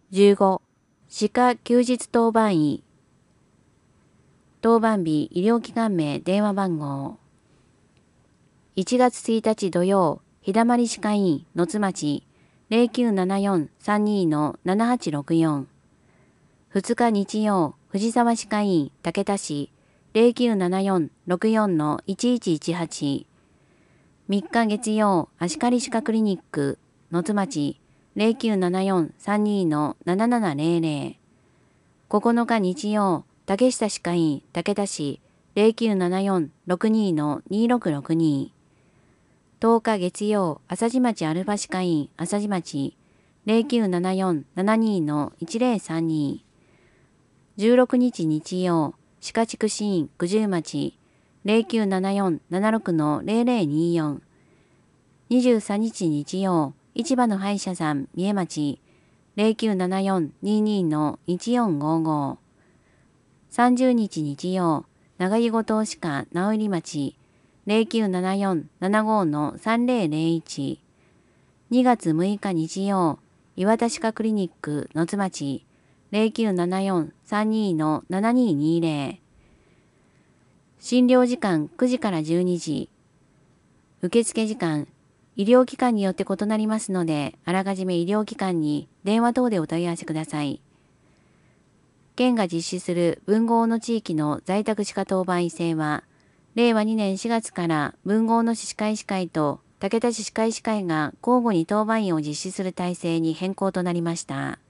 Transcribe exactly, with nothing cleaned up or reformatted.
じゅうご、歯科休日当番医。当番日、医療機関名、電話番号。いちがつついたち土曜、日だまり歯科医院、野津町、ゼロきゅうななよん さんに のななはちろくよん。ふつか日曜、藤沢歯科医院、竹田市、ゼロきゅうななよん ろくよん のいちいちいちはち。みっか月曜、足刈歯科クリニック、野津町、ゼロきゅうななよん さんに のななななゼロゼロ。ここのか日曜、竹下歯科医院、竹田市、ゼロきゅうななよん ろくに のにろくろくに。とおか月曜、朝地町アルファ歯科医院、朝地町、ゼロきゅうななよん ななに のいちゼロさんに。じゅうろくにち日曜、歯科畜歯院、九十町、ゼロきゅうななよん ななろく のゼロゼロによん。にじゅうさんにち日曜、市場の歯医者さん、三重町、ゼロきゅうななよん にに のいちよんごご。さんじゅうにち日曜、長井後藤歯科、直入町、ゼロきゅうななよん ななご のさんゼロゼロいち。にがつむいか日曜、岩田歯科クリニック、野津町、ゼロきゅうななよん さんに のななににゼロ。診療時間くじからじゅうにじ。受付時間、医療機関によって異なりますので、あらかじめ医療機関に電話等でお問い合わせください。県が実施する分合の地域の在宅歯科当番医制は、れいわにねんしがつから分合の歯科医師会と竹田市歯科医師会が交互に当番医を実施する体制に変更となりました。